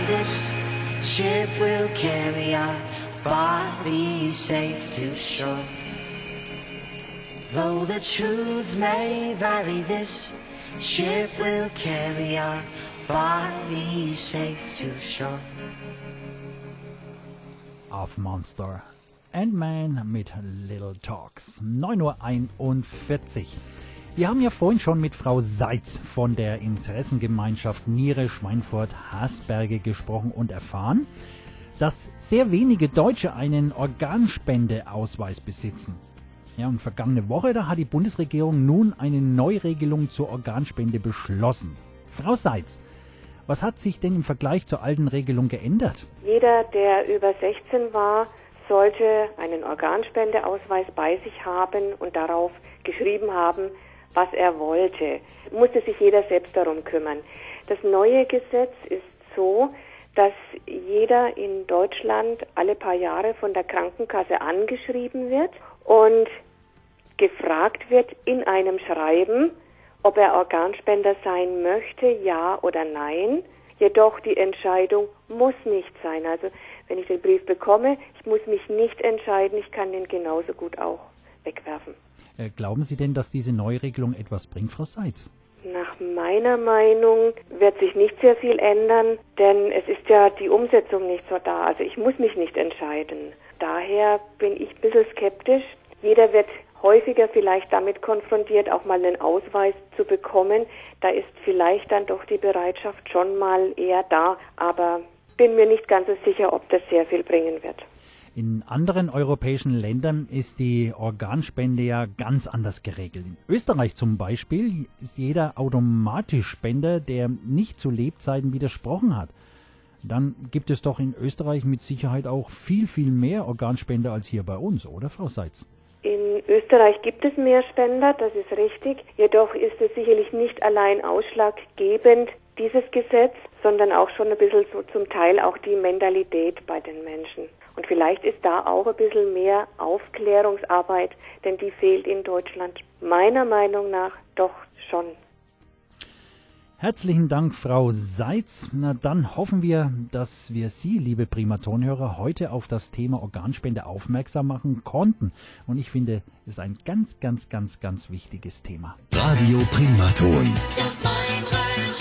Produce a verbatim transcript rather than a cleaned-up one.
this ship will carry our bodies safe to shore. Though the truth may vary, this ship will carry our bodies safe to shore. Auf Monster and Man mit Little Talks. neun Uhr einundvierzig. Wir haben ja vorhin schon mit Frau Seitz von der Interessengemeinschaft Niere Schweinfurt-Hasberge gesprochen und erfahren, dass sehr wenige Deutsche einen Organspendeausweis besitzen. Ja, und vergangene Woche, da hat die Bundesregierung nun eine Neuregelung zur Organspende beschlossen. Frau Seitz, was hat sich denn im Vergleich zur alten Regelung geändert? Jeder, der über sechzehn war, sollte einen Organspendeausweis bei sich haben und darauf geschrieben haben, was er wollte. Musste sich jeder selbst darum kümmern. Das neue Gesetz ist so, dass jeder in Deutschland alle paar Jahre von der Krankenkasse angeschrieben wird und gefragt wird in einem Schreiben, ob er Organspender sein möchte, ja oder nein. Jedoch die Entscheidung muss nicht sein. Also wenn ich den Brief bekomme, ich muss mich nicht entscheiden, ich kann den genauso gut auch wegwerfen. Äh, glauben Sie denn, dass diese Neuregelung etwas bringt, Frau Seitz? Nach meiner Meinung wird sich nicht sehr viel ändern, denn es ist ja die Umsetzung nicht so da. Also ich muss mich nicht entscheiden. Daher bin ich ein bisschen skeptisch. Jeder wird häufiger vielleicht damit konfrontiert, auch mal einen Ausweis zu bekommen. Da ist vielleicht dann doch die Bereitschaft schon mal eher da, aber bin mir nicht ganz so sicher, ob das sehr viel bringen wird. In anderen europäischen Ländern ist die Organspende ja ganz anders geregelt. In Österreich zum Beispiel ist jeder automatisch Spender, der nicht zu Lebzeiten widersprochen hat. Dann gibt es doch in Österreich mit Sicherheit auch viel, viel mehr Organspender als hier bei uns, oder Frau Seitz? In Österreich gibt es mehr Spender, das ist richtig. Jedoch ist es sicherlich nicht allein ausschlaggebend, dieses Gesetz, sondern auch schon ein bisschen so zum Teil auch die Mentalität bei den Menschen. Und vielleicht ist da auch ein bisschen mehr Aufklärungsarbeit, denn die fehlt in Deutschland meiner Meinung nach doch schon. Herzlichen Dank, Frau Seitz. Na, dann hoffen wir, dass wir Sie, liebe Primatonhörer, heute auf das Thema Organspende aufmerksam machen konnten. Und ich finde, es ist ein ganz, ganz, ganz, ganz wichtiges Thema. Radio Primaton.